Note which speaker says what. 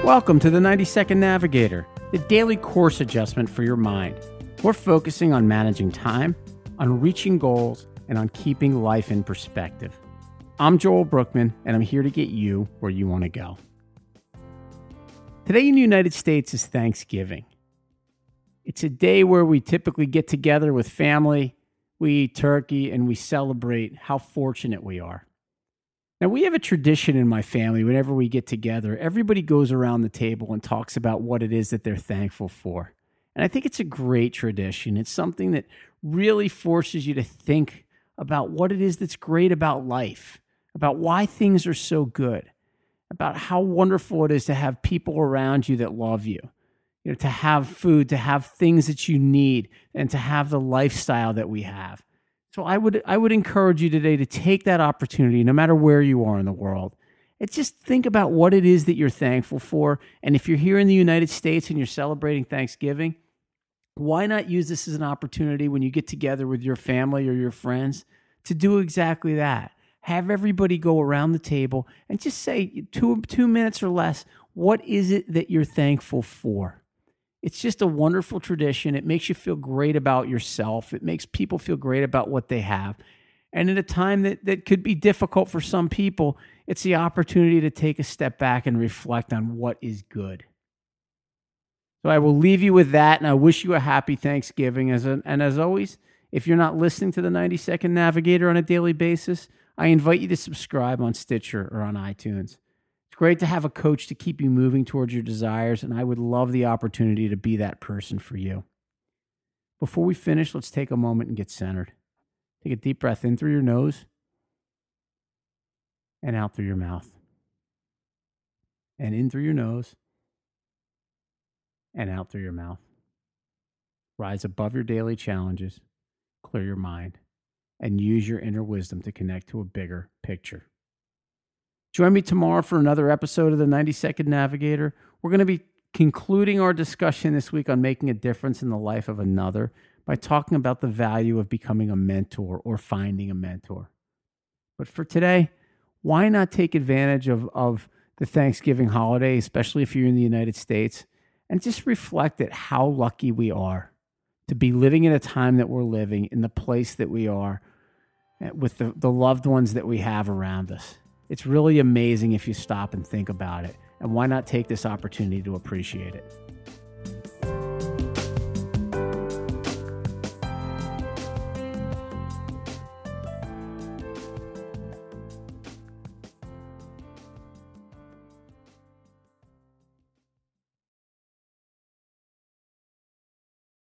Speaker 1: Welcome to the 90-Second Navigator, the daily course adjustment for your mind. We're focusing on managing time, on reaching goals, and on keeping life in perspective. I'm Joel Brookman, and I'm here to get you where you want to go. Today in the United States is Thanksgiving. It's a day where we typically get together with family, we eat turkey, and we celebrate how fortunate we are. Now, we have a tradition in my family. Whenever we get together, everybody goes around the table and talks about what it is that they're thankful for. And I think it's a great tradition. It's something that really forces you to think about what it is that's great about life, about why things are so good, about how wonderful it is to have people around you that love you, to have food, to have things that you need, and to have the lifestyle that we have. So I would encourage you today to take that opportunity, no matter where you are in the world, and just think about what it is that you're thankful for. And if you're here in the United States and you're celebrating Thanksgiving, why not use this as an opportunity when you get together with your family or your friends to do exactly that? Have everybody go around the table and just say 2 minutes or less, what is it that you're thankful for? It's just a wonderful tradition. It makes you feel great about yourself. It makes people feel great about what they have. And at a time that could be difficult for some people, it's the opportunity to take a step back and reflect on what is good. So I will leave you with that, and I wish you a happy Thanksgiving. And as always, if you're not listening to the 90-Second Navigator on a daily basis, I invite you to subscribe on Stitcher or on iTunes. It's great to have a coach to keep you moving towards your desires, and I would love the opportunity to be that person for you. Before we finish, let's take a moment and get centered. Take a deep breath in through your nose and out through your mouth. And in through your nose and out through your mouth. Rise above your daily challenges, clear your mind, and use your inner wisdom to connect to a bigger picture. Join me tomorrow for another episode of the 90-Second Navigator. We're going to be concluding our discussion this week on making a difference in the life of another by talking about the value of becoming a mentor or finding a mentor. But for today, why not take advantage of the Thanksgiving holiday, especially if you're in the United States, and just reflect at how lucky we are to be living in a time that we're living, in the place that we are, with the loved ones that we have around us. It's really amazing if you stop and think about it. And why not take this opportunity to appreciate it?